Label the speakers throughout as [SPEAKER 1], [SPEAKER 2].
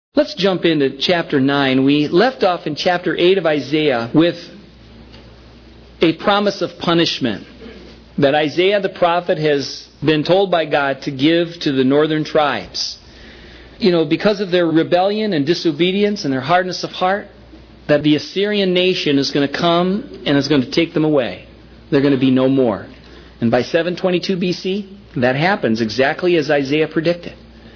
[SPEAKER 1] Let's jump into chapter 9. We left off in chapter 8 of Isaiah with a promise of punishment that Isaiah the prophet has been told by God to give to the northern tribes. Because of their rebellion and disobedience and their hardness of heart, that the Assyrian nation is going to come and is going to take them away. They're going to be no more. And by 722 BC, that happens exactly as Isaiah predicted.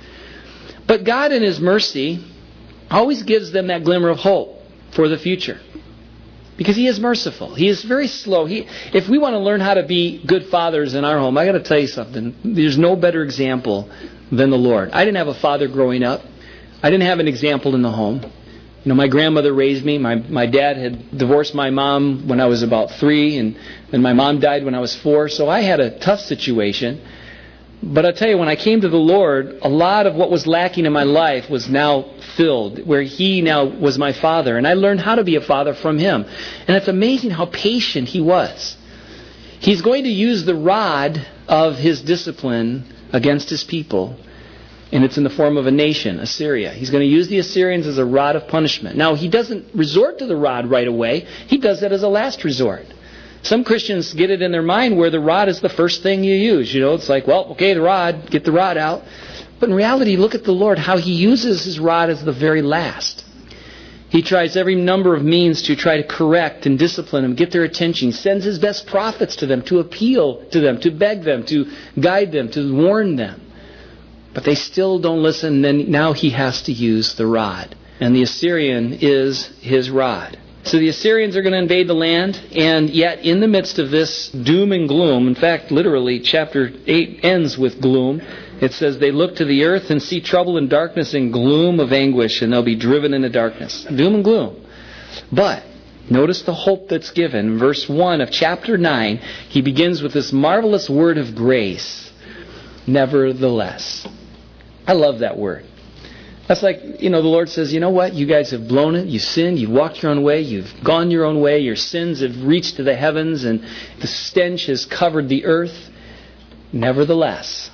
[SPEAKER 1] But God in His mercy always gives them that glimmer of hope for the future. Because He is merciful. He is very slow. If we want to learn how to be good fathers in our home, I got to tell you something. There's no better example than the Lord. I didn't have a father growing up. I didn't have an example in the home. My grandmother raised me. My dad had divorced my mom when I was about 3, and my mom died when I was 4. So I had a tough situation. But I'll tell you, when I came to the Lord, a lot of what was lacking in my life was now filled, where He now was my Father. And I learned how to be a father from Him. And it's amazing how patient He was. He's going to use the rod of His discipline against His people. And it's in the form of a nation, Assyria. He's going to use the Assyrians as a rod of punishment. Now, He doesn't resort to the rod right away. He does that as a last resort. Some Christians get it in their mind where the rod is the first thing you use. It's like, well, okay, the rod, get the rod out. But in reality, look at the Lord, how He uses His rod as the very last. He tries every number of means to try to correct and discipline them, get their attention. He sends His best prophets to them to appeal to them, to beg them, to guide them, to warn them. But they still don't listen. Then now He has to use the rod. And the Assyrian is His rod. So the Assyrians are going to invade the land, and yet in the midst of this doom and gloom, in fact, literally, chapter 8 ends with gloom. It says, they look to the earth and see trouble and darkness and gloom of anguish, and they'll be driven into darkness. Doom and gloom. But notice the hope that's given. Verse 1 of chapter 9, he begins with this marvelous word of grace. Nevertheless. I love that word. That's like, the Lord says, you know what? You guys have blown it. You've sinned. You've walked your own way. You've gone your own way. Your sins have reached to the heavens, and the stench has covered the earth. Nevertheless,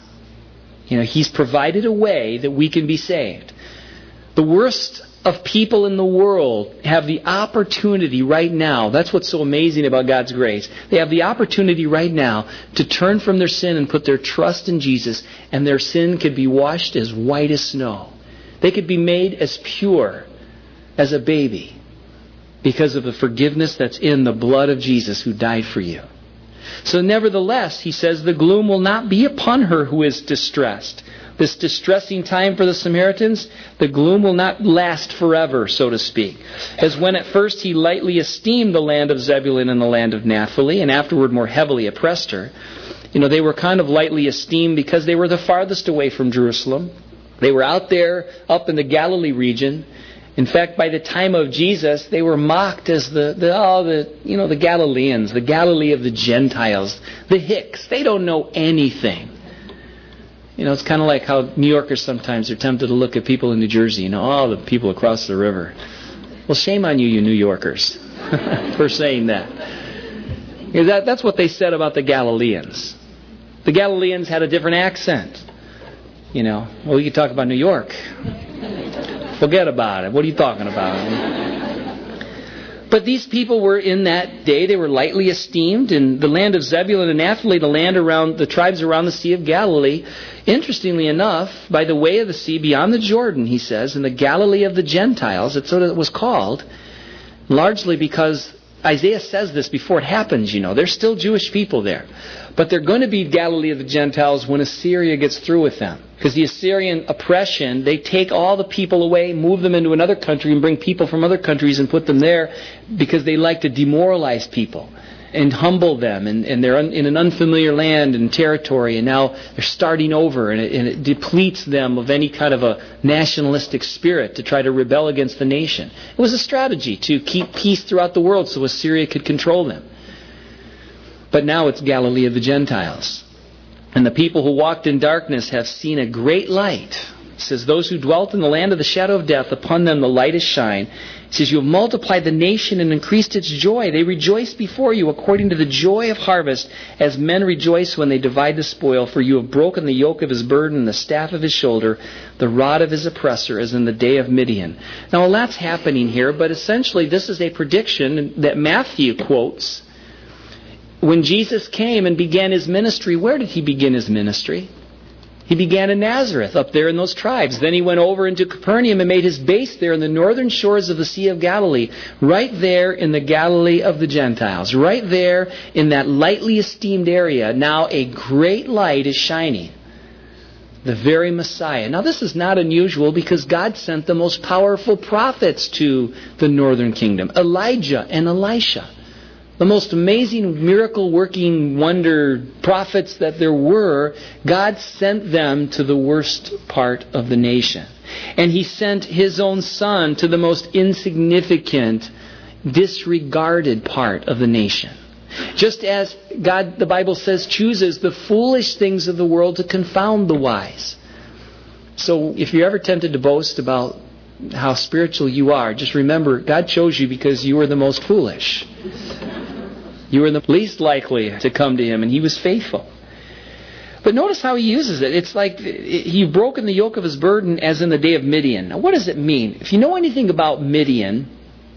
[SPEAKER 1] He's provided a way that we can be saved. The worst of people in the world have the opportunity right now. That's what's so amazing about God's grace. They have the opportunity right now to turn from their sin and put their trust in Jesus, and their sin could be washed as white as snow. They could be made as pure as a baby because of the forgiveness that's in the blood of Jesus who died for you. So nevertheless, he says, the gloom will not be upon her who is distressed. This distressing time for the Samaritans, the gloom will not last forever, so to speak. As when at first he lightly esteemed the land of Zebulun and the land of Naphtali, and afterward more heavily oppressed her. They were kind of lightly esteemed because they were the farthest away from Jerusalem. They were out there, up in the Galilee region. In fact, by the time of Jesus, they were mocked as the Galileans, the Galilee of the Gentiles, the hicks. They don't know anything. It's kind of like how New Yorkers sometimes are tempted to look at people in New Jersey. The people across the river. Well, shame on you, you New Yorkers, for saying that. That's what they said about the Galileans. The Galileans had a different accent. We could talk about New York. Forget about it. What are you talking about? But these people were in that day, they were lightly esteemed. In the land of Zebulun and Naphtali, the land around the tribes around the Sea of Galilee, interestingly enough, by the way of the sea beyond the Jordan, he says, in the Galilee of the Gentiles, it's what it was called, largely because Isaiah says this before it happens, There's still Jewish people there. But they're going to be Galilee of the Gentiles when Assyria gets through with them. Because the Assyrian oppression, they take all the people away, move them into another country, and bring people from other countries and put them there because they like to demoralize people and humble them. And they're in an unfamiliar land and territory, and now they're starting over, and it depletes them of any kind of a nationalistic spirit to try to rebel against the nation. It was a strategy to keep peace throughout the world so Assyria could control them. But now it's Galilee of the Gentiles. And the people who walked in darkness have seen a great light. It says, those who dwelt in the land of the shadow of death, upon them the light has shined. It says, you have multiplied the nation and increased its joy. They rejoice before you according to the joy of harvest, as men rejoice when they divide the spoil. For you have broken the yoke of his burden and the staff of his shoulder, the rod of his oppressor, as in the day of Midian. Now, a lot's happening here, but essentially this is a prediction that Matthew quotes. When Jesus came and began his ministry, where did he begin his ministry? He began in Nazareth, up there in those tribes. Then he went over into Capernaum and made his base there in the northern shores of the Sea of Galilee, right there in the Galilee of the Gentiles, right there in that lightly esteemed area. Now a great light is shining, the very Messiah. Now this is not unusual because God sent the most powerful prophets to the northern kingdom, Elijah and Elisha. The most amazing miracle-working wonder prophets that there were, God sent them to the worst part of the nation. And He sent His own Son to the most insignificant, disregarded part of the nation. Just as God, the Bible says, chooses the foolish things of the world to confound the wise. So if you're ever tempted to boast about how spiritual you are, just remember, God chose you because you were the most foolish. You were the least likely to come to Him, and He was faithful. But notice how He uses it. It's like you've broken the yoke of His burden as in the day of Midian. Now, what does it mean? If you know anything about Midian,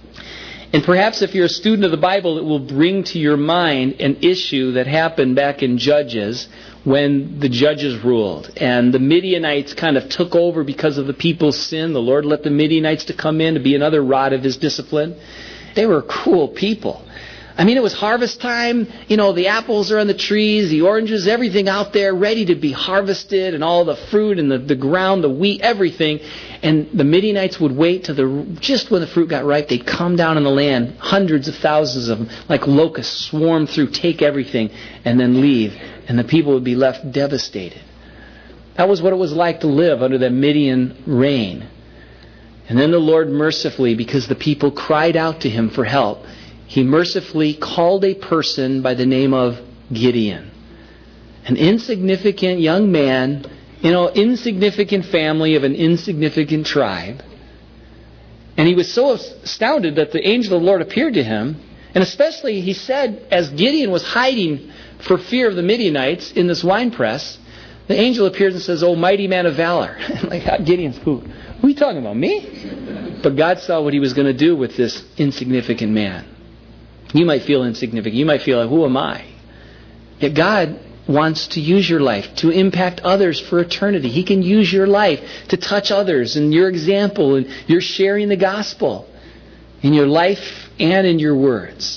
[SPEAKER 1] and perhaps if you're a student of the Bible, it will bring to your mind an issue that happened back in Judges when the judges ruled. And the Midianites kind of took over because of the people's sin. The Lord let the Midianites to come in to be another rod of His discipline. They were cruel people. I mean, it was harvest time. You know, the apples are on the trees, the oranges, everything out there ready to be harvested, and all the fruit and the ground, the wheat, everything. And the Midianites would wait till just when the fruit got ripe, they'd come down on the land, hundreds of thousands of them, like locusts, swarm through, take everything, and then leave. And the people would be left devastated. That was what it was like to live under the Midian reign. And then the Lord mercifully, because the people cried out to Him for help, He mercifully called a person by the name of Gideon. An insignificant young man, insignificant family of an insignificant tribe. And he was so astounded that the angel of the Lord appeared to him. And especially, he said, as Gideon was hiding for fear of the Midianites in this winepress, the angel appears and says, "Oh, mighty man of valor." Like, Gideon's, who are you talking about, me? But God saw what He was going to do with this insignificant man. You might feel insignificant. You might feel like, who am I? Yet God wants to use your life to impact others for eternity. He can use your life to touch others and your example, and you're sharing the gospel in your life and in your words.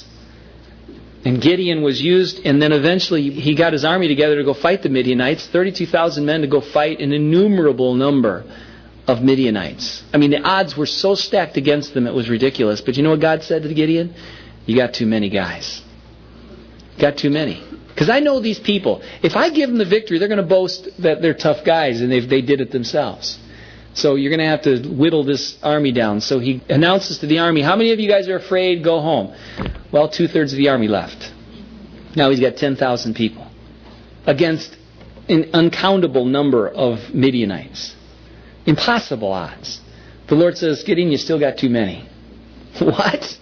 [SPEAKER 1] And Gideon was used, and then eventually he got his army together to go fight the Midianites, 32,000 men to go fight an innumerable number of Midianites. I mean, the odds were so stacked against them, it was ridiculous. But you know what God said to Gideon? You got too many guys. Got too many. Because I know these people. If I give them the victory, they're going to boast that they're tough guys and they did it themselves. So you're going to have to whittle this army down. So he announces to the army, how many of you guys are afraid? Go home. Well, 2/3 of the army left. Now he's got 10,000 people against an uncountable number of Midianites. Impossible odds. The Lord says, Gideon, you still got too many. What?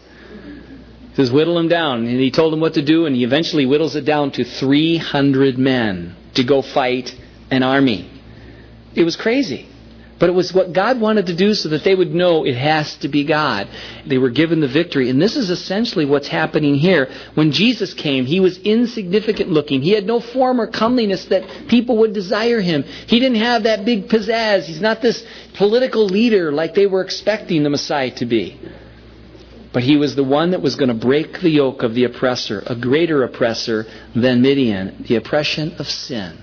[SPEAKER 1] He says, whittle them down. And He told him what to do, and he eventually whittles it down to 300 men to go fight an army. It was crazy. But it was what God wanted to do so that they would know it has to be God. They were given the victory. And this is essentially what's happening here. When Jesus came, He was insignificant looking. He had no form or comeliness that people would desire Him. He didn't have that big pizzazz. He's not this political leader like they were expecting the Messiah to be. But He was the one that was going to break the yoke of the oppressor, a greater oppressor than Midian, the oppression of sin.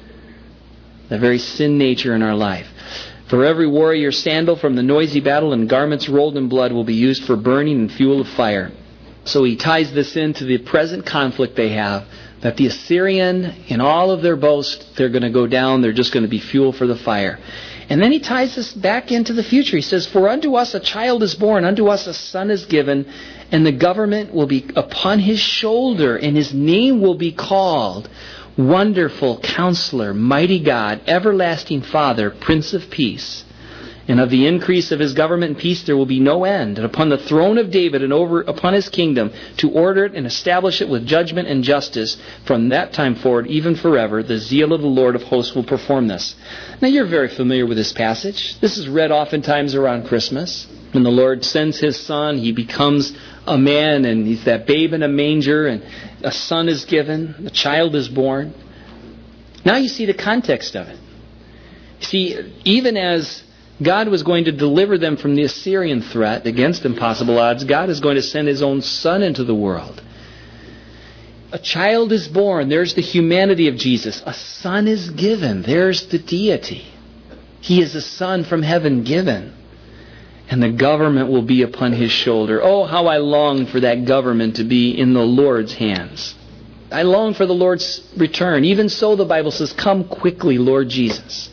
[SPEAKER 1] The very sin nature in our life. For every warrior sandal from the noisy battle and garments rolled in blood will be used for burning and fuel of fire. So he ties this into the present conflict they have, that the Assyrian, in all of their boast, they're going to go down, they're just going to be fuel for the fire. And then he ties this back into the future. He says, for unto us a child is born, unto us a son is given, and the government will be upon His shoulder, and His name will be called Wonderful Counselor, Mighty God, Everlasting Father, Prince of Peace. And of the increase of his government and peace there will be no end. And upon the throne of David and over upon his kingdom, to order it and establish it with judgment and justice from that time forward, even forever, the zeal of the Lord of hosts will perform this. Now you're very familiar with this passage. This is read oftentimes around Christmas. When the Lord sends his Son, he becomes a man, and he's that babe in a manger, and a son is given, a child is born. Now you see the context of it. You see, even as God was going to deliver them from the Assyrian threat against impossible odds, God is going to send his own Son into the world. A child is born. There's the humanity of Jesus. A son is given. There's the deity. He is a son from heaven given. And the government will be upon his shoulder. Oh, how I long for that government to be in the Lord's hands. I long for the Lord's return. Even so, the Bible says, come quickly, Lord Jesus.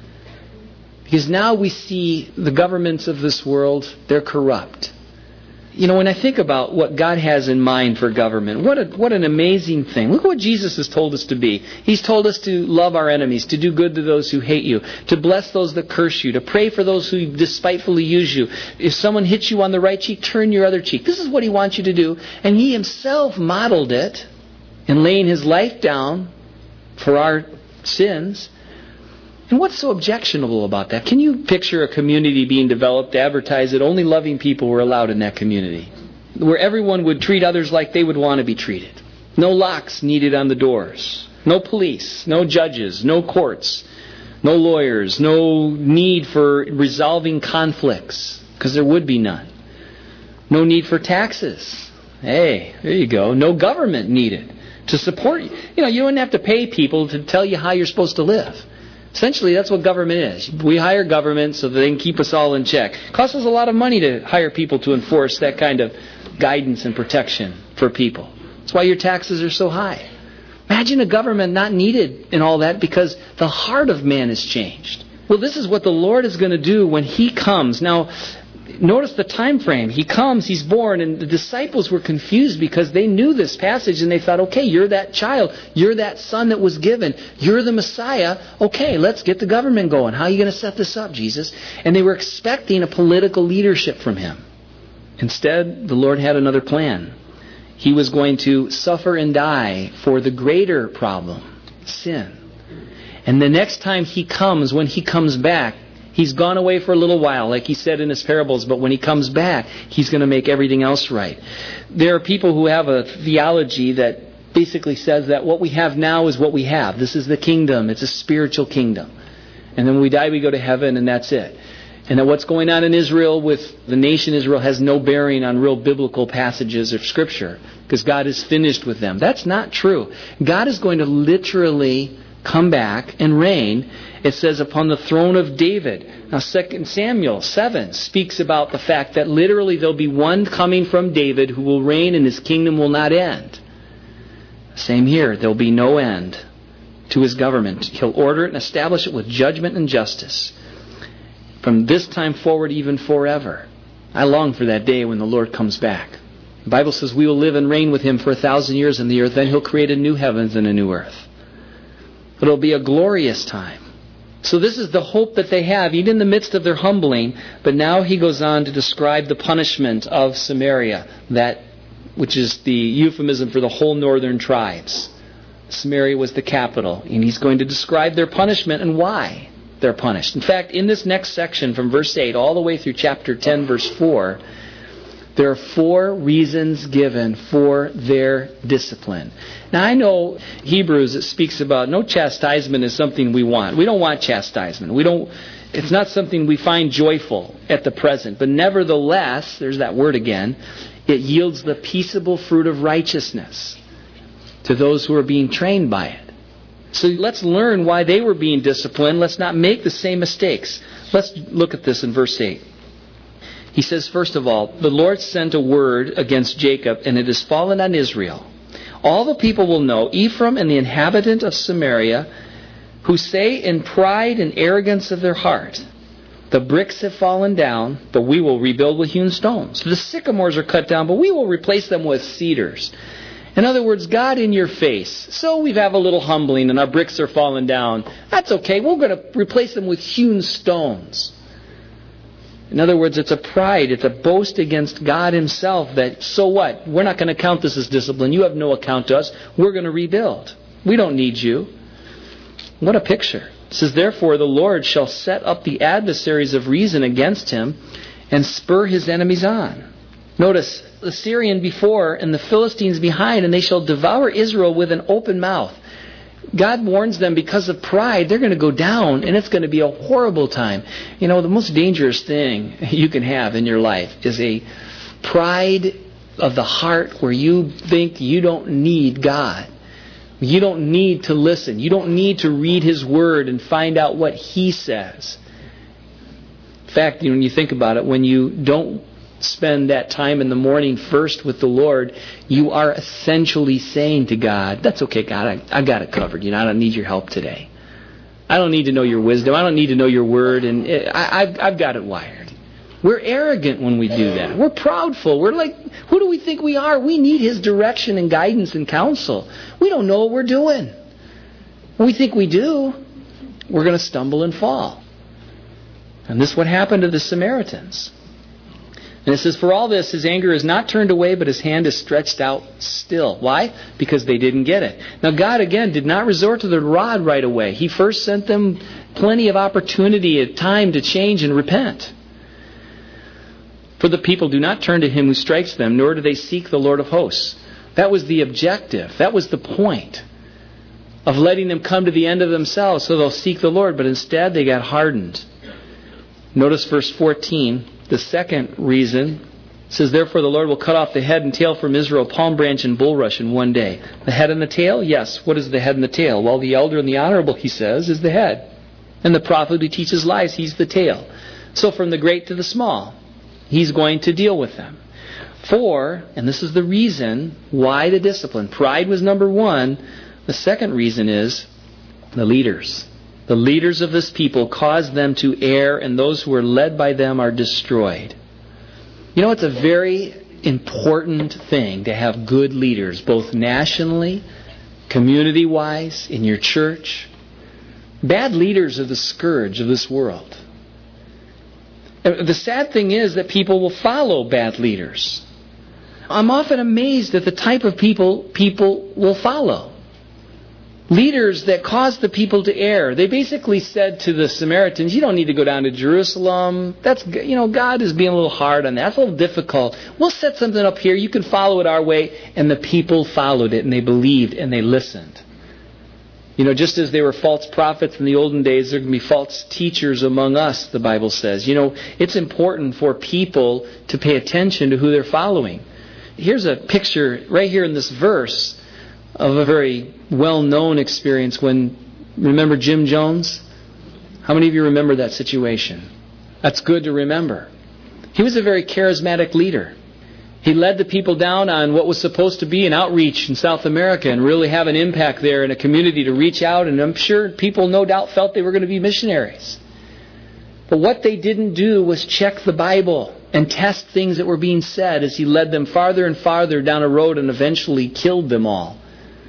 [SPEAKER 1] Because now we see the governments of this world, they're corrupt. You know, when I think about what God has in mind for government, what an amazing thing. Look what Jesus has told us to be. He's told us to love our enemies, to do good to those who hate you, to bless those that curse you, to pray for those who despitefully use you. If someone hits you on the right cheek, turn your other cheek. This is what he wants you to do. And he himself modeled it in laying his life down for our sins. And what's so objectionable about that? Can you picture a community being developed to advertise that only loving people were allowed in that community? Where everyone would treat others like they would want to be treated. No locks needed on the doors. No police. No judges. No courts. No lawyers. No need for resolving conflicts, because there would be none. No need for taxes. Hey, there you go. No government needed to support you. You know, you wouldn't have to pay people to tell you how you're supposed to live. Essentially, that's what government is. We hire government so that they can keep us all in check. It costs us a lot of money to hire people to enforce that kind of guidance and protection for people. That's why your taxes are so high. Imagine a government not needed in all that because the heart of man is changed. Well, this is what the Lord is going to do when he comes. Now, notice the time frame. He comes, he's born, and the disciples were confused because they knew this passage and they thought, okay, you're that child. You're that son that was given. You're the Messiah. Okay, let's get the government going. How are you going to set this up, Jesus? And they were expecting a political leadership from him. Instead, the Lord had another plan. He was going to suffer and die for the greater problem, sin. And the next time he comes, when he comes back, he's gone away for a little while, like he said in his parables, but when he comes back, he's going to make everything else right. There are people who have a theology that basically says that what we have now is what we have. This is the kingdom. It's a spiritual kingdom. And then when we die, we go to heaven, and that's it. And that what's going on in Israel with the nation Israel has no bearing on real biblical passages of Scripture, because God is finished with them. That's not true. God is going to literally come back and reign. It says upon the throne of David. Now 2 Samuel 7 speaks about the fact that literally there'll be one coming from David who will reign and his kingdom will not end. Same here. There'll be no end to his government. He'll order it and establish it with judgment and justice. From this time forward, even forever. I long for that day when the Lord comes back. The Bible says we will live and reign with him for 1,000 years on the earth. Then he'll create a new heavens and a new earth. It'll be a glorious time. So this is the hope that they have, even in the midst of their humbling. But now he goes on to describe the punishment of Samaria, that which is the euphemism for the whole northern tribes. Samaria was the capital, and he's going to describe their punishment and why they're punished. In fact, in this next section from verse 8 all the way through chapter 10, verse 4, there are 4 reasons given for their discipline. Now I know Hebrews, it speaks about no chastisement is something we want. We don't want chastisement. It's not something we find joyful at the present. But nevertheless, there's that word again, it yields the peaceable fruit of righteousness to those who are being trained by it. So let's learn why they were being disciplined. Let's not make the same mistakes. Let's look at this in verse 8. He says, first of all, the Lord sent a word against Jacob, and it has fallen on Israel. All the people will know, Ephraim and the inhabitant of Samaria, who say in pride and arrogance of their heart, the bricks have fallen down, but we will rebuild with hewn stones. The sycamores are cut down, but we will replace them with cedars. In other words, God in your face. So we have a little humbling and our bricks are falling down. That's okay. We're going to replace them with hewn stones. In other words, it's a pride. It's a boast against God Himself that, so what? We're not going to count this as discipline. You have no account to us. We're going to rebuild. We don't need you. What a picture. It says, therefore the Lord shall set up the adversaries of reason against him and spur his enemies on. Notice, the Syrian before and the Philistines behind, and they shall devour Israel with an open mouth. God warns them because of pride, they're going to go down, and it's going to be a horrible time. You know, the most dangerous thing you can have in your life is a pride of the heart where you think you don't need God. You don't need to listen. You don't need to read His Word and find out what He says. In fact, when you think about it, when you don't spend that time in the morning first with the Lord, you are essentially saying to God, that's okay, God, I got it covered. I don't need your help today. I don't need to know your wisdom. I don't need to know your word, and I've got it wired. We're arrogant when we do that. We're proudful. We're like, who do we think we are? We need His direction and guidance and counsel. We don't know what we're doing. When we think we do, we're going to stumble and fall. And this is what happened to the Samaritans. And it says, for all this, His anger is not turned away, but His hand is stretched out still. Why? Because they didn't get it. Now, God, again, did not resort to the rod right away. He first sent them plenty of opportunity at time to change and repent. For the people do not turn to Him who strikes them, nor do they seek the Lord of hosts. That was the objective. That was the point of letting them come to the end of themselves so they'll seek the Lord. But instead, they got hardened. Notice verse 14. The second reason says, therefore the Lord will cut off the head and tail from Israel, palm branch and bulrush in one day. The head and the tail? Yes. What is the head and the tail? Well, the elder and the honorable, He says, is the head. And the prophet who teaches lies, he's the tail. So from the great to the small, He's going to deal with them. For, and this is the reason why the discipline. Pride was number one. The second reason is the leaders. The leaders of this people cause them to err, and those who are led by them are destroyed. You know, it's a very important thing to have good leaders, both nationally, community-wise, in your church. Bad leaders are the scourge of this world. The sad thing is that people will follow bad leaders. I'm often amazed at the type of people will follow. Leaders that cause the people to err. They basically said to the Samaritans, you don't need to go down to Jerusalem. That's, God is being a little hard on that. That's a little difficult. We'll set something up here. You can follow it our way. And the people followed it, and they believed, and they listened. Just as there were false prophets in the olden days, there can be false teachers among us, the Bible says. It's important for people to pay attention to who they're following. Here's a picture right here in this verse of a very well-known experience remember Jim Jones? How many of you remember that situation? That's good to remember. He was a very charismatic leader. He led the people down on what was supposed to be an outreach in South America and really have an impact there in a community to reach out, and I'm sure people no doubt felt they were going to be missionaries. But what they didn't do was check the Bible and test things that were being said as he led them farther and farther down a road and eventually killed them all.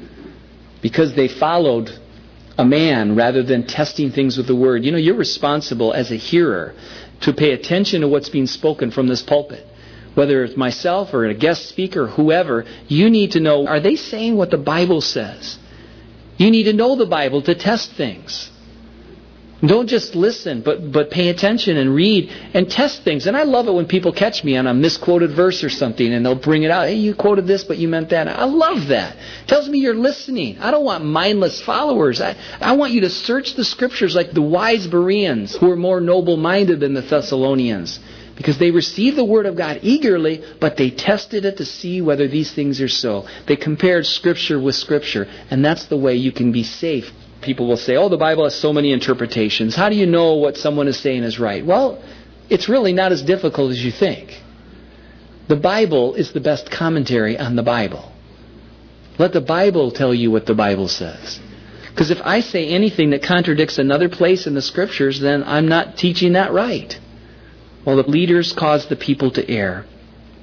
[SPEAKER 1] Because they followed a man rather than testing things with the Word. You're responsible as a hearer to pay attention to what's being spoken from this pulpit. Whether it's myself or a guest speaker, whoever, you need to know, are they saying what the Bible says? You need to know the Bible to test things. Don't just listen, but pay attention and read and test things. And I love it when people catch me on a misquoted verse or something and they'll bring it out. Hey, you quoted this, but you meant that. I love that. It tells me you're listening. I don't want mindless followers. I want you to search the Scriptures like the wise Bereans who are more noble-minded than the Thessalonians. Because they received the Word of God eagerly, but they tested it to see whether these things are so. They compared Scripture with Scripture. And that's the way you can be safe. People will say, the Bible has so many interpretations. How do you know what someone is saying is right? Well, it's really not as difficult as you think. The Bible is the best commentary on the Bible. Let the Bible tell you what the Bible says. Because if I say anything that contradicts another place in the Scriptures, then I'm not teaching that right. Well, the leaders cause the people to err.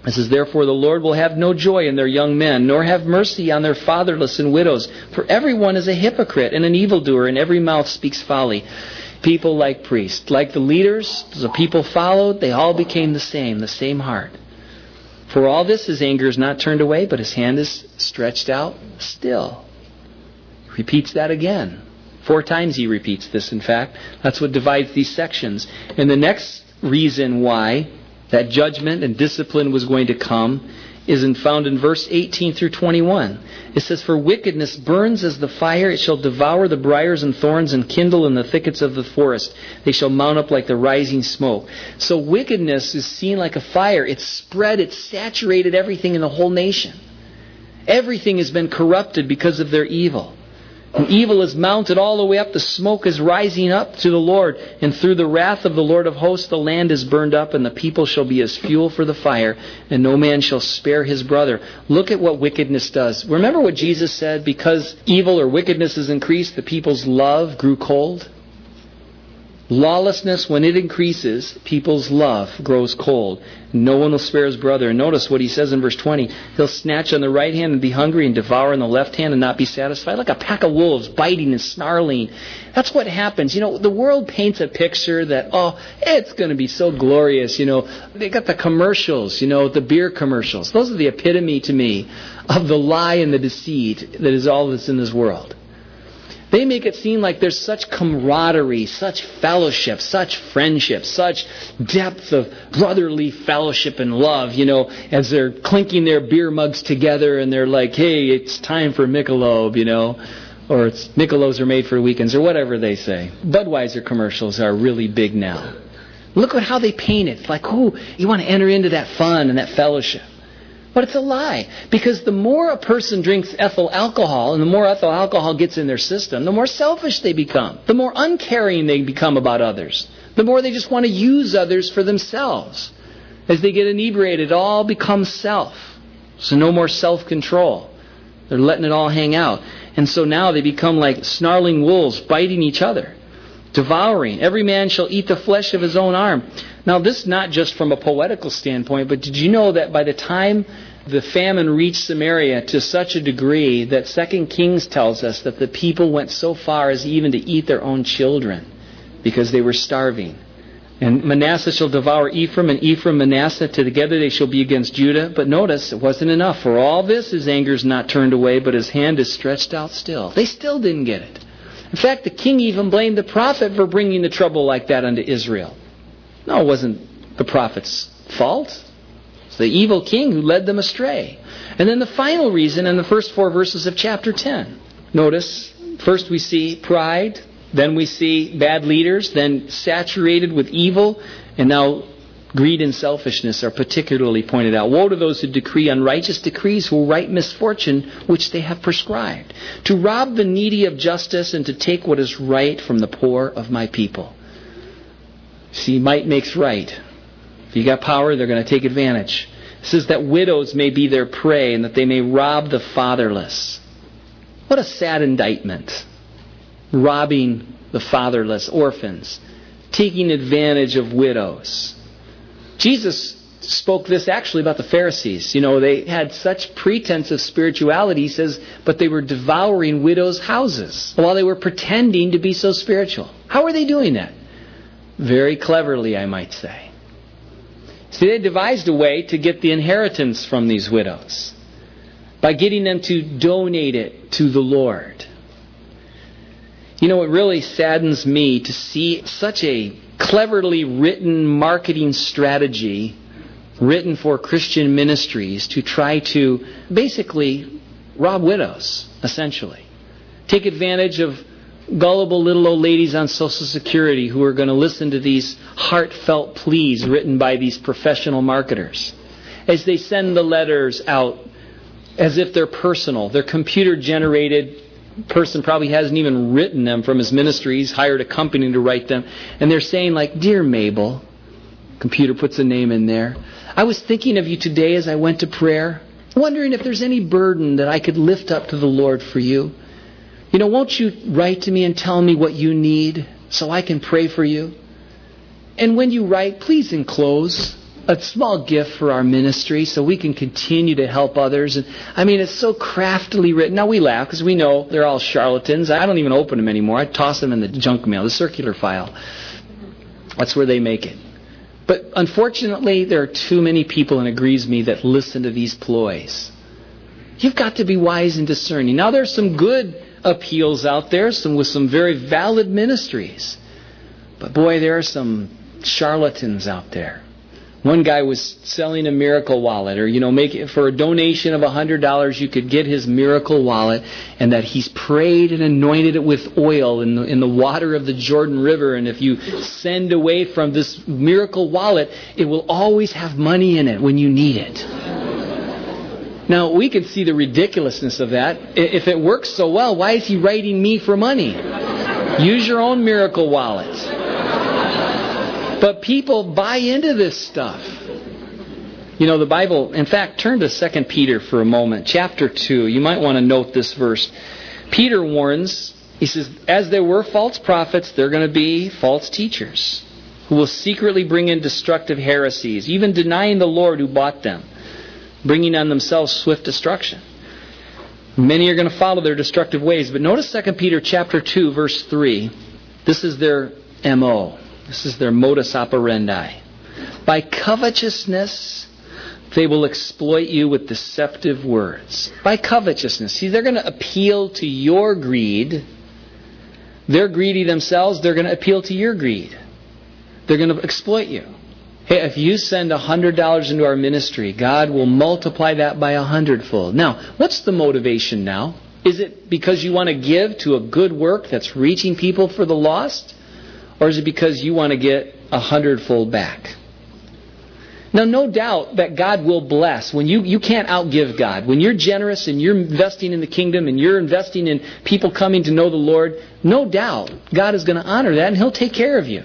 [SPEAKER 1] It says, therefore the Lord will have no joy in their young men, nor have mercy on their fatherless and widows. For everyone is a hypocrite and an evildoer, and every mouth speaks folly. People like priests. Like the leaders, the people followed, they all became the same heart. For all this, his anger is not turned away, but his hand is stretched out still. He repeats that again. 4 times he repeats this, in fact. That's what divides these sections. And the next reason why that judgment and discipline was going to come is found in verse 18 through 21. It says, for wickedness burns as the fire. It shall devour the briars and thorns and kindle in the thickets of the forest. They shall mount up like the rising smoke. So wickedness is seen like a fire. It's spread, it's saturated everything in the whole nation. Everything has been corrupted because of their evil. And evil is mounted all the way up. The smoke is rising up to the Lord. And through the wrath of the Lord of hosts, the land is burned up, and the people shall be as fuel for the fire, and no man shall spare his brother. Look at what wickedness does. Remember what Jesus said? Because evil or wickedness is increased, the people's love grew cold. Lawlessness, when it increases, people's love grows cold. No one will spare his brother. And notice what he says in verse 20. He'll snatch on the right hand and be hungry, and devour on the left hand and not be satisfied. Like a pack of wolves, biting and snarling. That's what happens. The world paints a picture that, it's going to be so glorious. They got the commercials, the beer commercials. Those are the epitome to me of the lie and the deceit that is all that's in this world. They make it seem like there's such camaraderie, such fellowship, such friendship, such depth of brotherly fellowship and love, as they're clinking their beer mugs together and they're like, hey, it's time for Michelob, or it's Michelobs are made for weekends, or whatever they say. Budweiser commercials are really big now. Look at how they paint it. It's like, you want to enter into that fun and that fellowship. But it's a lie. Because the more a person drinks ethyl alcohol, and the more ethyl alcohol gets in their system, the more selfish they become. The more uncaring they become about others. The more they just want to use others for themselves. As they get inebriated, it all becomes self. So no more self-control. They're letting it all hang out. And so now they become like snarling wolves, biting each other. Devouring. Every man shall eat the flesh of his own arm. Now, this is not just from a poetical standpoint, but did you know that by the time the famine reached Samaria to such a degree that 2 Kings tells us that the people went so far as even to eat their own children because they were starving. And Manasseh shall devour Ephraim, and Ephraim Manasseh. Together they shall be against Judah. But notice, it wasn't enough. For all this, his anger is not turned away, but his hand is stretched out still. They still didn't get it. In fact, the king even blamed the prophet for bringing the trouble like that unto Israel. No, it wasn't the prophet's fault. It's the evil king who led them astray. And then the final reason in the first 4 verses of chapter 10. Notice, first we see pride, then we see bad leaders, then saturated with evil, and now greed and selfishness are particularly pointed out. Woe to those who decree unrighteous decrees, who write misfortune which they have prescribed, to rob the needy of justice and to take what is right from the poor of my people. See, might makes right. If you got power, they're going to take advantage. It says that widows may be their prey and that they may rob the fatherless. What a sad indictment. Robbing the fatherless, orphans, taking advantage of widows. Jesus spoke this actually about the Pharisees. They had such pretense of spirituality, he says, but they were devouring widows' houses while they were pretending to be so spiritual. How were they doing that? Very cleverly, I might say. See, they devised a way to get the inheritance from these widows by getting them to donate it to the Lord. It really saddens me to see such a cleverly written marketing strategy written for Christian ministries to try to basically rob widows, essentially. Take advantage of gullible little old ladies on Social Security who are going to listen to these heartfelt pleas written by these professional marketers. As they send the letters out as if they're personal, they're computer-generated. Person probably hasn't even written them from his ministry. He's hired a company to write them. And they're saying like, Dear Mabel, computer puts a name in there. I was thinking of you today as I went to prayer, wondering if there's any burden that I could lift up to the Lord for you. Won't you write to me and tell me what you need so I can pray for you? And when you write, please enclose a small gift for our ministry so we can continue to help others. And I mean, it's so craftily written. Now we laugh because we know they're all charlatans. I don't even open them anymore. I toss them in the junk mail, the circular file. That's where they make it. But unfortunately, there are too many people, and it grieves me, that listen to these ploys. You've got to be wise and discerning. Now, there's some good appeals out there, with some very valid ministries. But boy, there are some charlatans out there. One guy was selling a miracle wallet, or make it for a donation of $100, you could get his miracle wallet, and that he's prayed and anointed it with oil in the water of the Jordan River, and if you send away from this miracle wallet, it will always have money in it when you need it. Now, we can see the ridiculousness of that. If it works so well, why is he writing me for money? Use your own miracle wallet. But people buy into this stuff. The Bible, in fact, turn to 2 Peter for a moment, chapter 2. You might want to note this verse. Peter warns, he says, as there were false prophets, there are going to be false teachers who will secretly bring in destructive heresies, even denying the Lord who bought them, bringing on themselves swift destruction. Many are going to follow their destructive ways. But notice 2 Peter chapter 2, verse 3. This is their M.O. This is their modus operandi. By covetousness, they will exploit you with deceptive words. By covetousness. See, they're going to appeal to your greed. They're greedy themselves. They're going to appeal to your greed. They're going to exploit you. Hey, if you send $100 into our ministry, God will multiply that by 100-fold. Now, what's the motivation now? Is it because you want to give to a good work that's reaching people for the lost? Or is it because you want to get 100-fold back? Now, no doubt that God will bless. When you can't outgive God. When you're generous and you're investing in the kingdom and you're investing in people coming to know the Lord, no doubt God is going to honor that and He'll take care of you.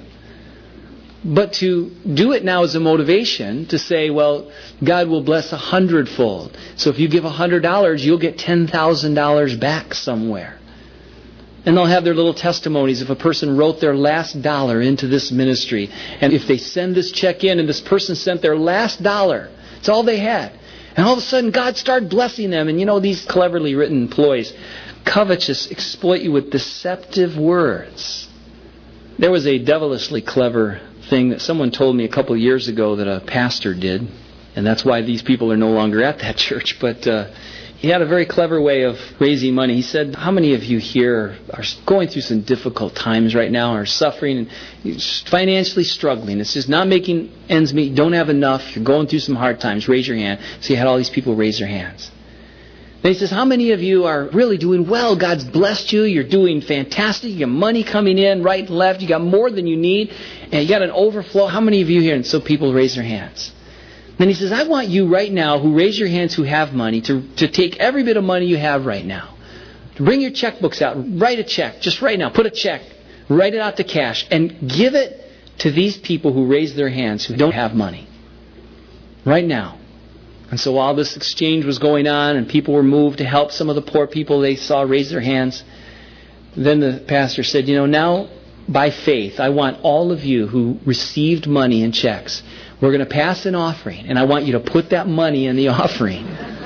[SPEAKER 1] But to do it now as a motivation to say, well, God will bless 100-fold. So if you give $100, you'll get $10,000 back somewhere. And they'll have their little testimonies if a person wrote their last dollar into this ministry. And if they send this check in and this person sent their last dollar, it's all they had. And all of a sudden God started blessing them. And these cleverly written ploys. Covetous exploit you with deceptive words. There was a devilishly clever thing that someone told me a couple of years ago that a pastor did. And that's why these people are no longer at that church. But he had a very clever way of raising money. He said, how many of you here are going through some difficult times right now, are suffering and financially struggling? It's just not making ends meet, don't have enough, you're going through some hard times, raise your hand. So he had all these people raise their hands. Then he says, how many of you are really doing well? God's blessed you, you're doing fantastic, you got money coming in right and left, you got more than you need, and you got an overflow. How many of you here? And so people raise their hands. Then he says, I want you right now, who raise your hands, who have money, to take every bit of money you have right now. To bring your checkbooks out. Write a check. Just right now. Put a check. Write it out to cash. And give it to these people who raise their hands, who don't have money. Right now. And so while this exchange was going on and people were moved to help some of the poor people they saw raise their hands, then the pastor said, now by faith, I want all of you who received money in checks, we're going to pass an offering, and I want you to put that money in the offering.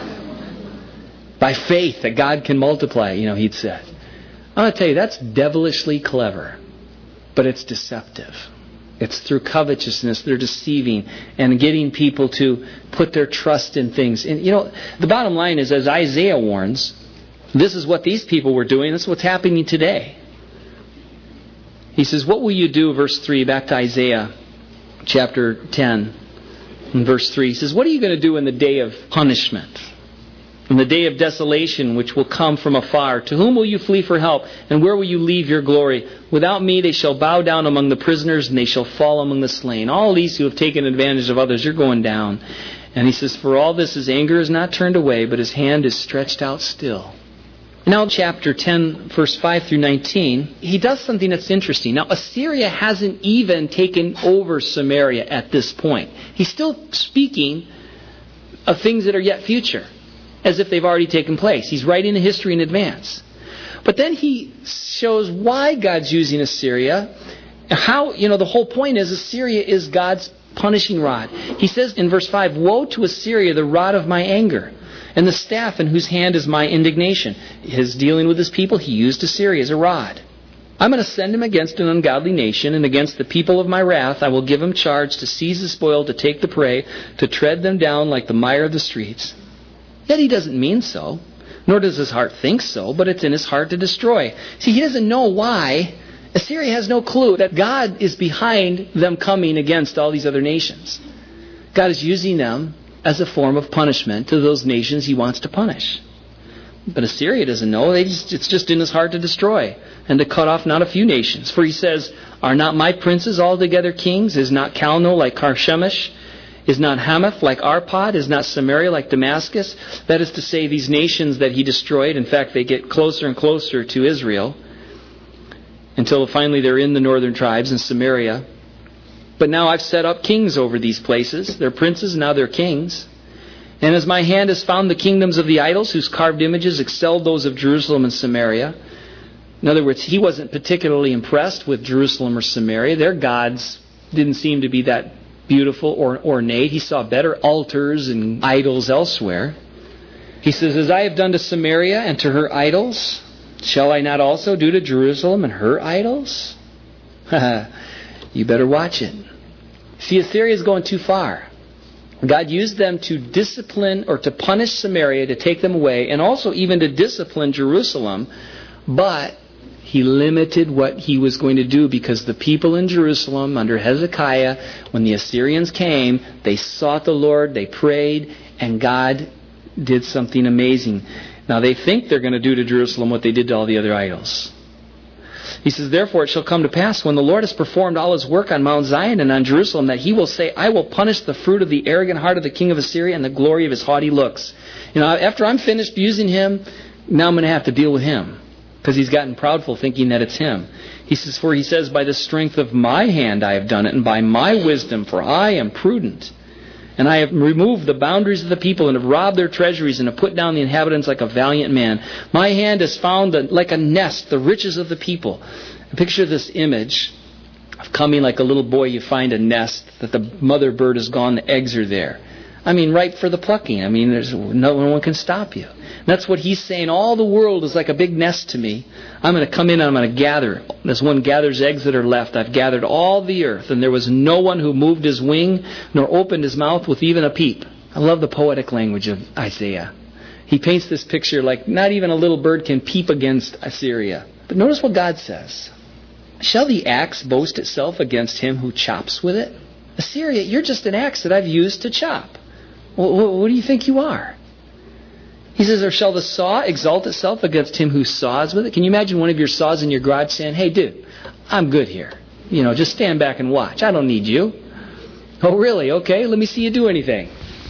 [SPEAKER 1] By faith that God can multiply, he'd said. I'm going to tell you, that's devilishly clever, but it's deceptive. It's through covetousness they're deceiving and getting people to put their trust in things. And the bottom line is, as Isaiah warns, this is what these people were doing. This is what's happening today. He says, what will you do, verse 3, back to Isaiah chapter 10, in verse 3. He says, what are you going to do in the day of punishment? In the day of desolation, which will come from afar? To whom will you flee for help? And where will you leave your glory? Without me they shall bow down among the prisoners, and they shall fall among the slain. All these who have taken advantage of others, you're going down. And he says, for all this his anger is not turned away, but his hand is stretched out still. Now, chapter 10, verse 5 through 19, he does something that's interesting. Now, Assyria hasn't even taken over Samaria at this point. He's still speaking of things that are yet future, as if they've already taken place. He's writing the history in advance. But then he shows why God's using Assyria. How, the whole point is Assyria is God's punishing rod. He says in verse 5, "Woe to Assyria, the rod of my anger, and the staff in whose hand is my indignation." His dealing with his people, he used Assyria as a rod. "I'm going to send him against an ungodly nation, and against the people of my wrath I will give him charge to seize the spoil, to take the prey, to tread them down like the mire of the streets." Yet he doesn't mean so, nor does his heart think so, but it's in his heart to destroy. See, he doesn't know why. Assyria has no clue that God is behind them coming against all these other nations. God is using them as a form of punishment to those nations he wants to punish. But Assyria doesn't know. It's just in his heart to destroy and to cut off not a few nations. For he says, "Are not my princes altogether kings? Is not Calno like Carchemish? Is not Hamath like Arpad? Is not Samaria like Damascus?" That is to say, these nations that he destroyed, in fact, they get closer and closer to Israel until finally they're in the northern tribes in Samaria. "But now I've set up kings over these places. They're princes, now they're kings. And as my hand has found the kingdoms of the idols, whose carved images excelled those of Jerusalem and Samaria." In other words, he wasn't particularly impressed with Jerusalem or Samaria. Their gods didn't seem to be that beautiful or ornate. He saw better altars and idols elsewhere. He says, "As I have done to Samaria and to her idols, shall I not also do to Jerusalem and her idols?" You better watch it. See, Assyria is going too far. God used them to discipline or to punish Samaria, to take them away, and also even to discipline Jerusalem. But he limited what he was going to do, because the people in Jerusalem under Hezekiah, when the Assyrians came, they sought the Lord, they prayed, and God did something amazing. Now they think they're going to do to Jerusalem what they did to all the other idols. He says, "Therefore it shall come to pass, when the Lord has performed all his work on Mount Zion and on Jerusalem, that he will say, I will punish the fruit of the arrogant heart of the king of Assyria and the glory of his haughty looks." After I'm finished using him, now I'm going to have to deal with him, because he's gotten proudful thinking that it's him. He says, "For he says, by the strength of my hand I have done it, and by my wisdom, for I am prudent. And I have removed the boundaries of the people, and have robbed their treasuries, and have put down the inhabitants like a valiant man. My hand has found like a nest the riches of the people." Picture this image of coming like a little boy. You find a nest that the mother bird is gone, the eggs are there. Ripe for the plucking. There's no one can stop you. That's what he's saying. All the world is like a big nest to me. I'm going to come in and I'm going to gather. As one gathers eggs that are left, I've gathered all the earth, and there was no one who moved his wing nor opened his mouth with even a peep. I love the poetic language of Isaiah. He paints this picture like not even a little bird can peep against Assyria. But notice what God says. "Shall the axe boast itself against him who chops with it?" Assyria, you're just an axe that I've used to chop. What do you think you are? He says, "Or shall the saw exalt itself against him who saws with it?" Can you imagine one of your saws in your garage saying, "Hey, dude, I'm good here. Just stand back and watch. I don't need you." "Oh, really? Okay, let me see you do anything."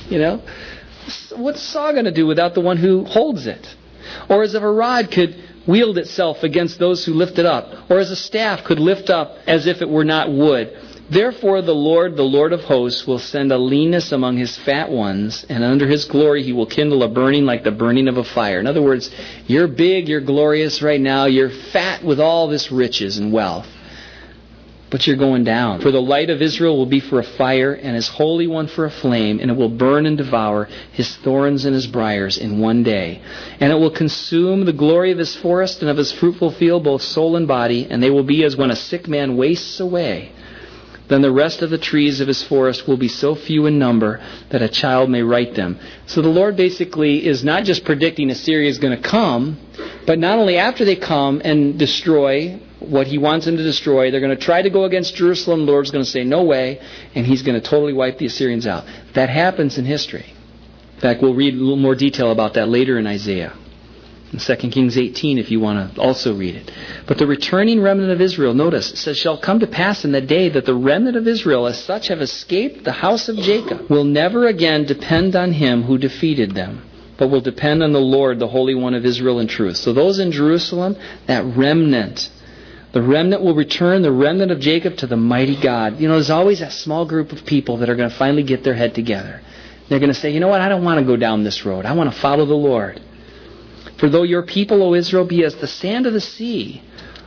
[SPEAKER 1] What's a saw going to do without the one who holds it? Or as if a rod could wield itself against those who lift it up, or as a staff could lift up as if it were not wood. "Therefore the Lord of hosts, will send a leanness among his fat ones, and under his glory he will kindle a burning like the burning of a fire." In other words, you're big, you're glorious right now, you're fat with all this riches and wealth, but you're going down. "For the light of Israel will be for a fire, and his Holy One for a flame, and it will burn and devour his thorns and his briars in one day. And it will consume the glory of his forest and of his fruitful field, both soul and body, and they will be as when a sick man wastes away. Then the rest of the trees of his forest will be so few in number that a child may write them." So the Lord basically is not just predicting Assyria is going to come, but not only after they come and destroy what he wants them to destroy, they're going to try to go against Jerusalem. The Lord's going to say, "No way," and he's going to totally wipe the Assyrians out. That happens in history. In fact, we'll read a little more detail about that later in Isaiah. In 2 Kings 18, if you want to also read it. But the returning remnant of Israel, notice, it says, "Shall come to pass in the day that the remnant of Israel as such have escaped the house of Jacob, will never again depend on him who defeated them, but will depend on the Lord, the Holy One of Israel in truth." So those in Jerusalem, that remnant, the remnant will return, the remnant of Jacob, to the mighty God. There's always that small group of people that are going to finally get their head together. They're going to say, "You know what, I don't want to go down this road. I want to follow the Lord. For though your people, O Israel, be as the sand of the sea,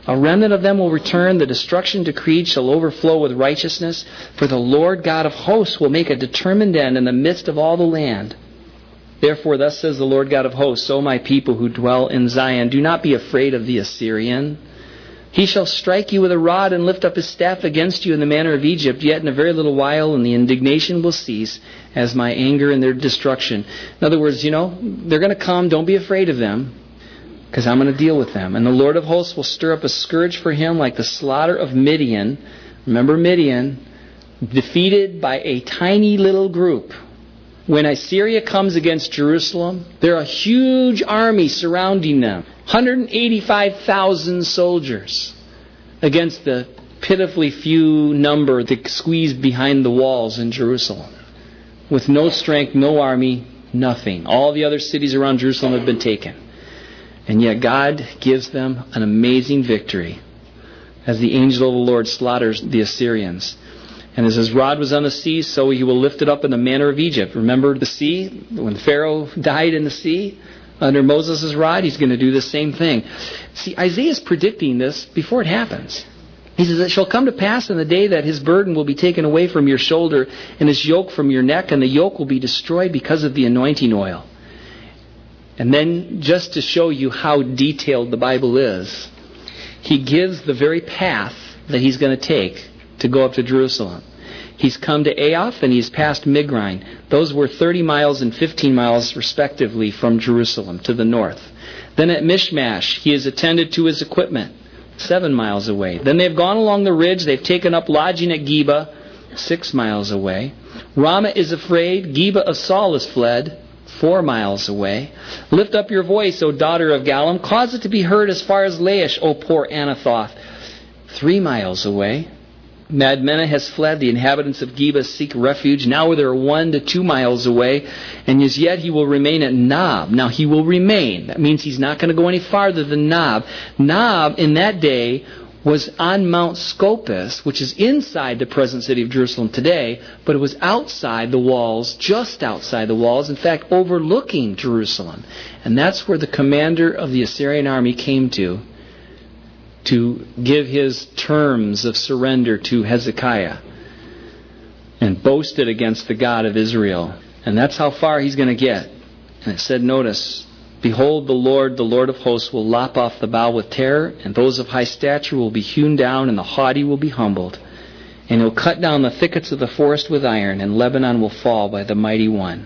[SPEAKER 1] A remnant of them will return. The destruction decreed shall overflow with righteousness. For the Lord God of hosts will make a determined end in the midst of all the land. Therefore, thus says the Lord God of hosts, O my people who dwell in Zion, do not be afraid of the Assyrian. He shall strike you with a rod and lift up his staff against you in the manner of Egypt. Yet in a very little while, and the indignation will cease as my anger and their destruction. In other words, they're going to come. Don't be afraid of them, because I'm going to deal with them. And the Lord of hosts will stir up a scourge for him like the slaughter of Midian. Remember Midian, defeated by a tiny little group. When Assyria comes against Jerusalem, there are a huge army surrounding them. 185,000 soldiers against the pitifully few number that squeezed behind the walls in Jerusalem. With no strength, no army, nothing. All the other cities around Jerusalem have been taken. And yet God gives them an amazing victory as the angel of the Lord slaughters the Assyrians. And as his rod was on the sea, so he will lift it up in the manner of Egypt. Remember the sea? When Pharaoh died in the sea under Moses' rod, he's going to do the same thing. See, Isaiah is predicting this before it happens. He says, it shall come to pass in the day that his burden will be taken away from your shoulder and his yoke from your neck, and the yoke will be destroyed because of the anointing oil. And then, just to show you how detailed the Bible is, he gives the very path that he's going to take to go up to Jerusalem. He's come to Aoth and he's passed Migron. Those were 30 miles and 15 miles respectively from Jerusalem to the north. Then at Mishmash he has attended to his equipment, 7 miles away. Then they've gone along the ridge. They've taken up lodging at Geba, 6 miles away. Ramah is afraid. Geba of Saul is fled, 4 miles away. Lift up your voice, O daughter of Gallim. Cause it to be heard as far as Laish, O poor Anathoth, 3 miles away. Madmenah has fled. The inhabitants of Geba seek refuge. Now they're 1 to 2 miles away. And as yet he will remain at Nob. Now he will remain. That means he's not going to go any farther than Nob. Nob in that day was on Mount Scopus, which is inside the present city of Jerusalem today, but it was outside the walls, just outside the walls, in fact overlooking Jerusalem. And that's where the commander of the Assyrian army came to give his terms of surrender to Hezekiah and boasted against the God of Israel. And that's how far he's going to get. And it said, notice, behold, the Lord of hosts will lop off the bough with terror, and those of high stature will be hewn down, and the haughty will be humbled. And he'll cut down the thickets of the forest with iron, and Lebanon will fall by the mighty one.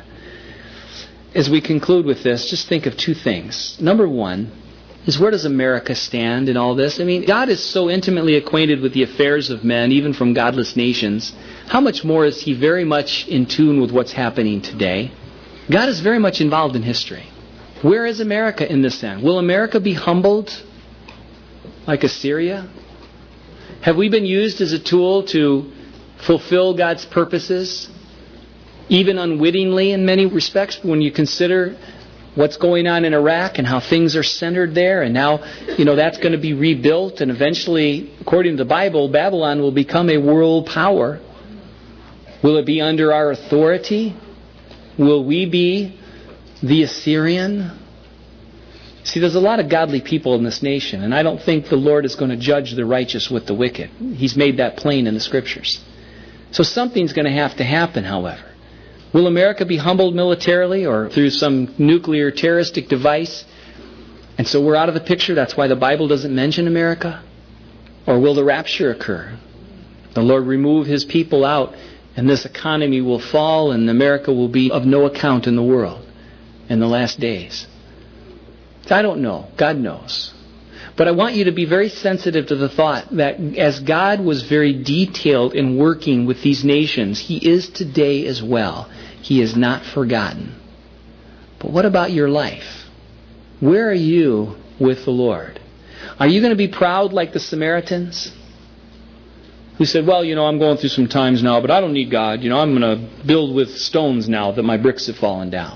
[SPEAKER 1] As we conclude with this, just think of 2 things. Number 1 is, where does America stand in all this? I mean, God is so intimately acquainted with the affairs of men, even from godless nations. How much more is he very much in tune with what's happening today? God is very much involved in history. Where is America in this end? Will America be humbled like Assyria? Have we been used as a tool to fulfill God's purposes, even unwittingly in many respects, when you consider what's going on in Iraq and how things are centered there, and now, that's going to be rebuilt, and eventually, according to the Bible, Babylon will become a world power. Will it be under our authority? Will we be the Assyrian? See, there's a lot of godly people in this nation, and I don't think the Lord is going to judge the righteous with the wicked. He's made that plain in the Scriptures. So something's going to have to happen, however. Will America be humbled militarily or through some nuclear terroristic device? And so we're out of the picture. That's why the Bible doesn't mention America. Or will the rapture occur? The Lord remove his people out, and this economy will fall, and America will be of no account in the world in the last days. I don't know. God knows. But I want you to be very sensitive to the thought that as God was very detailed in working with these nations, he is today as well. He is not forgotten. But what about your life? Where are you with the Lord? Are you going to be proud like the Samaritans who said, well, I'm going through some times now, but I don't need God. I'm going to build with stones now that my bricks have fallen down.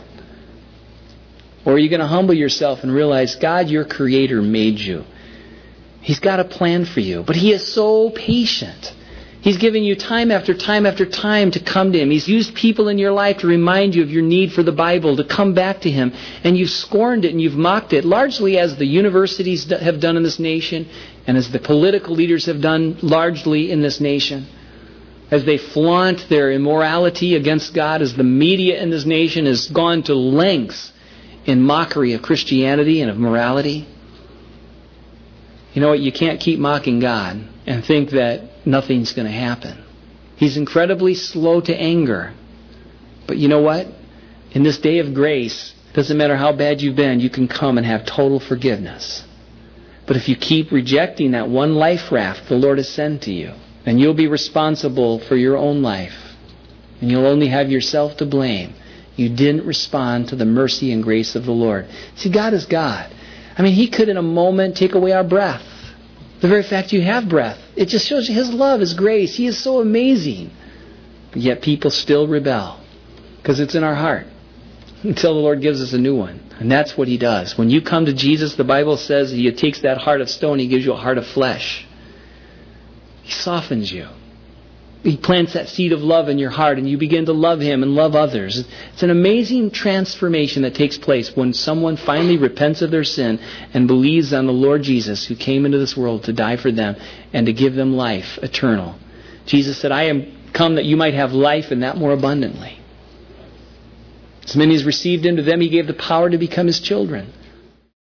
[SPEAKER 1] Or are you going to humble yourself and realize God, your Creator, made you? He's got a plan for you. But he is so patient. He's given you time after time after time to come to Him. He's used people in your life to remind you of your need for the Bible, to come back to Him. And you've scorned it and you've mocked it, largely as the universities have done in this nation and as the political leaders have done largely in this nation. As they flaunt their immorality against God, as the media in this nation has gone to lengths in mockery of Christianity and of morality. You know what? You can't keep mocking God and think that nothing's going to happen. He's incredibly slow to anger. But you know what? In this day of grace, it doesn't matter how bad you've been, you can come and have total forgiveness. But if you keep rejecting that one life raft the Lord has sent to you, then you'll be responsible for your own life. And you'll only have yourself to blame. You didn't respond to the mercy and grace of the Lord. See, God is God. I mean, He could in a moment take away our breath. The very fact you have breath, it just shows you His love, His grace. He is so amazing. But yet people still rebel because it's in our heart until the Lord gives us a new one. And that's what He does. When you come to Jesus, the Bible says He takes that heart of stone, He gives you a heart of flesh. He softens you. He plants that seed of love in your heart and you begin to love Him and love others. It's an amazing transformation that takes place when someone finally repents of their sin and believes on the Lord Jesus who came into this world to die for them and to give them life eternal. Jesus said, I am come that you might have life and that more abundantly. As many as received Him, to them He gave the power to become His children.